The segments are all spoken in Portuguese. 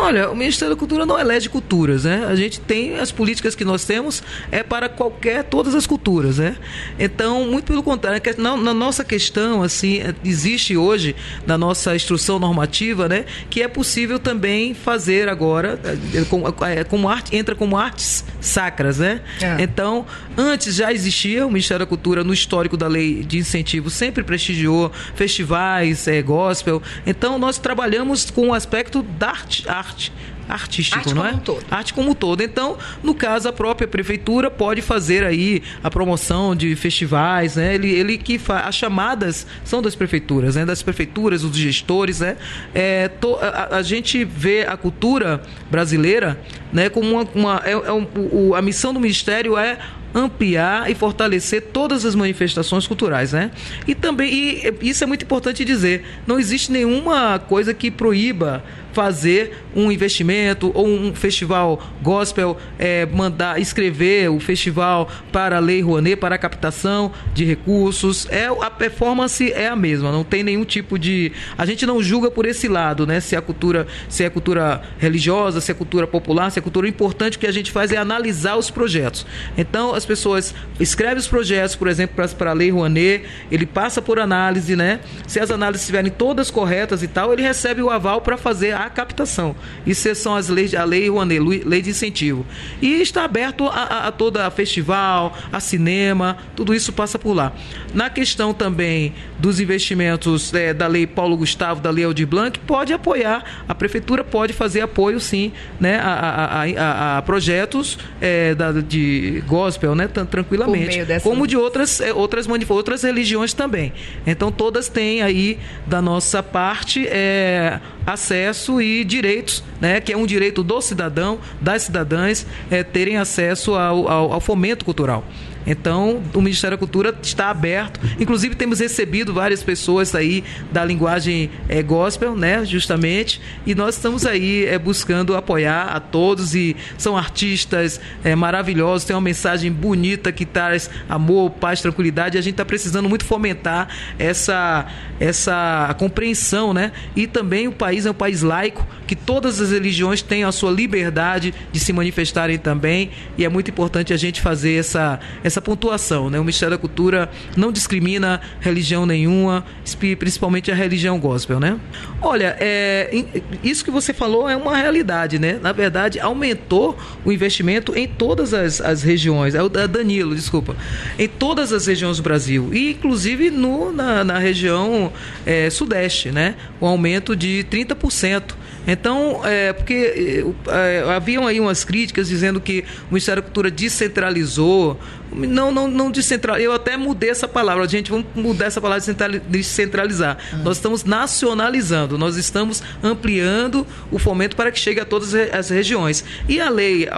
Olha, o Ministério da Cultura não elege culturas, né? A gente tem as políticas que nós temos para todas as culturas, né? Então, muito pelo contrário, na nossa questão, assim, existe hoje, na nossa instrução normativa, né, que é possível também fazer agora, como arte, entra como artes sacras, né? Então, antes já existia, o Ministério da Cultura, no histórico da lei de incentivo, sempre prestigiou festivais, gospel. Então, nós trabalhamos com o aspecto da artístico, não é? Arte como um todo. Então, no caso, a própria prefeitura pode fazer aí a promoção de festivais, né? Ele que faz, as chamadas são das prefeituras, né? Das prefeituras, dos gestores, né? A gente vê a cultura brasileira, né, como a missão do Ministério é ampliar e fortalecer todas as manifestações culturais, né? E também, isso é muito importante dizer, não existe nenhuma coisa que proíba fazer um investimento ou um festival gospel, escrever o festival para a Lei Rouanet, para a captação de recursos. A performance é a mesma, não tem nenhum tipo de... A gente não julga por esse lado, né? Se é cultura religiosa, se é cultura popular, se é cultura... O importante que a gente faz é analisar os projetos. Então, as pessoas escrevem os projetos, por exemplo, para a Lei Rouanet, ele passa por análise, né? Se as análises estiverem todas corretas e tal, ele recebe o aval para fazer a captação. Isso são as leis, a Lei Rouanet, lei de incentivo. E está aberto a toda a festival, a cinema, tudo isso passa por lá. Na questão também dos investimentos da Lei Paulo Gustavo, da Lei Aldir Blanc, pode apoiar, a Prefeitura pode fazer apoio, sim, né, a projetos de gospel, né, tranquilamente. Como de outras religiões também. Então, todas têm aí, da nossa parte, acesso e direitos, né, que é um direito do cidadão, das cidadãs, terem acesso ao fomento cultural. Então, o Ministério da Cultura está aberto. Inclusive, temos recebido várias pessoas aí da linguagem gospel, né, justamente, e nós estamos aí buscando apoiar a todos, e são artistas maravilhosos, tem uma mensagem bonita que traz amor, paz, tranquilidade, e a gente está precisando muito fomentar essa compreensão, né? E também o país é um país laico, que todas as religiões têm a sua liberdade de se manifestarem também, e é muito importante a gente fazer essa pontuação, né? O Ministério da Cultura não discrimina religião nenhuma, principalmente a religião gospel, né? Olha, isso que você falou é uma realidade, né? Na verdade, aumentou o investimento em todas as regiões, Danilo, desculpa, em todas as regiões do Brasil, e inclusive na região sudeste, né? O aumento de 30%. Então, porque haviam aí umas críticas dizendo que o Ministério da Cultura descentralizou. Não descentralizou. Eu até mudei essa palavra. Gente, vamos mudar essa palavra de descentralizar. Nós estamos nacionalizando, nós estamos ampliando o fomento para que chegue a todas as regiões. E a lei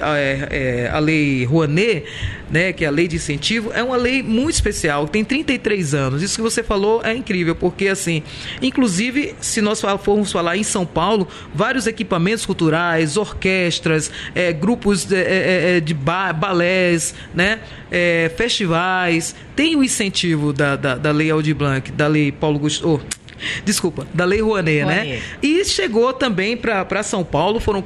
Rouanet, né, que é a lei de incentivo, é uma lei muito especial, tem 33 anos. Isso que você falou é incrível, porque, assim, inclusive, se nós formos falar em São Paulo, vários equipamentos culturais, orquestras, grupos de balés, né, festivais, tem o incentivo da Lei Aldir Blanc, da Lei Paulo Gustavo... da Lei Rouanet, né? E chegou também para São Paulo, foi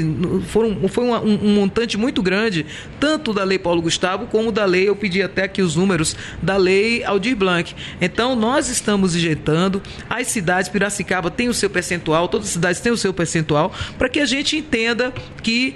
um montante muito grande, tanto da Lei Paulo Gustavo como da lei, eu pedi até aqui os números, da Lei Aldir Blanc. Então, nós estamos injetando, as cidades, Piracicaba tem o seu percentual, todas as cidades têm o seu percentual, para que a gente entenda que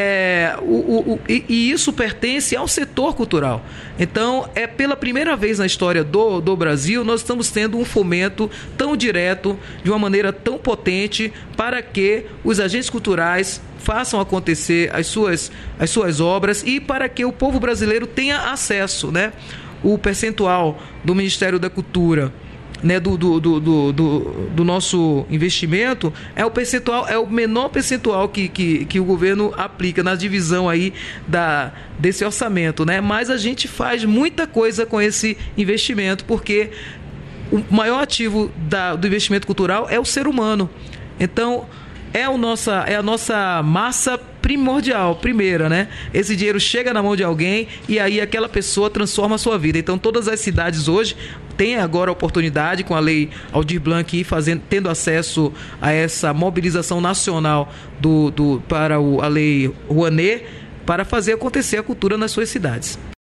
isso pertence ao setor cultural. Então, pela primeira vez na história do Brasil, nós estamos tendo um fomento tão direto, de uma maneira tão potente, para que os agentes culturais façam acontecer as suas obras, e para que o povo brasileiro tenha acesso, né? O percentual do Ministério da Cultura, né, do nosso investimento, é o menor percentual que o governo aplica na divisão aí desse orçamento, né? Mas a gente faz muita coisa com esse investimento, porque o maior ativo do investimento cultural é o ser humano. Então, é a nossa massa primordial, primeira, né? Esse dinheiro chega na mão de alguém e aí aquela pessoa transforma a sua vida. Então todas as cidades hoje têm agora a oportunidade, com a lei Aldir Blanc, ir tendo acesso a essa mobilização nacional para a lei Rouanet, para fazer acontecer a cultura nas suas cidades.